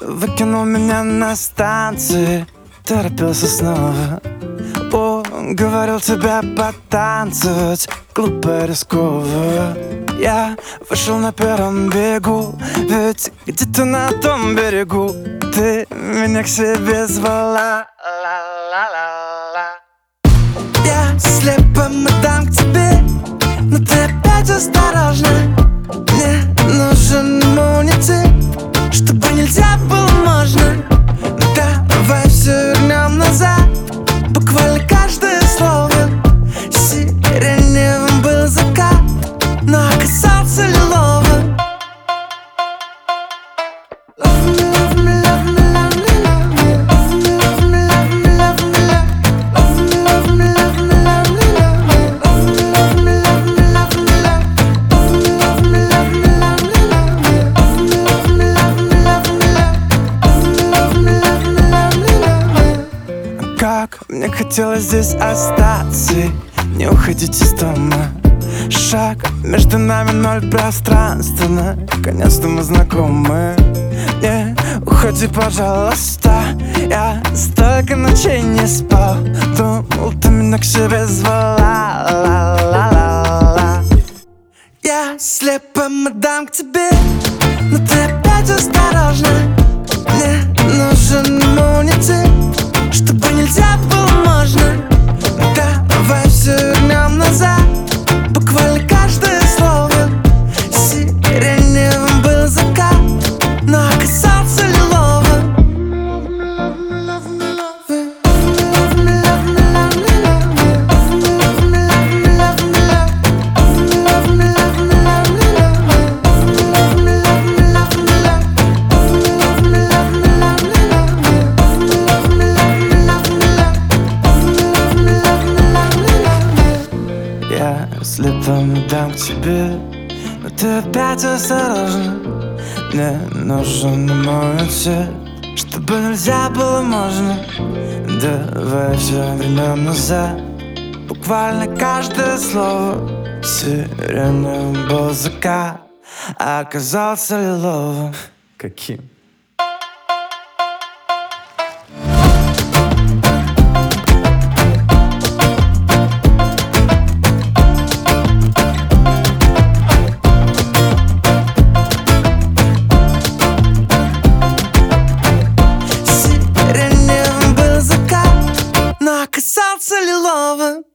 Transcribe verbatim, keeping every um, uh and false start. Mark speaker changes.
Speaker 1: Выкинул меня на станции, торопился снова. О, говорил тебя потанцевать, глупо, рисково. Я вышел на первом бегу, ведь где-то на том берегу ты меня к себе звала. Ла-ла-ла-ла. Я слепо дам к тебе, но ты опять осторожна. Мне нужен иммунитет, чтобы нельзя было можно. Давай все вернем назад, буквально каждое слово. Сиреневым был закат, но оказался лиловым. Как мне хотелось здесь остаться, не уходить из дома. Шаг между нами, ноль пространства, наконец-то мы знакомы. Не уходи, пожалуйста, я столько ночей не спал. Думал, ты меня к себе звала. Ла-ла-ла-ла. Я слепо дам к тебе, но ты опять осторожна. Мне нужен иммунитет, чтобы нельзя было можно. Давай все вернем назад, буквально каждое слово. Сиреневым был закат, но оказался лиловым. Я слепо дам к тебе, но ты опять осторожна. Мне нужен иммунитет, чтобы нельзя было можно. Давай все вернем назад, буквально каждое слово. Сиреневым был закат, а оказался лиловым. Каким? Оказался лиловым.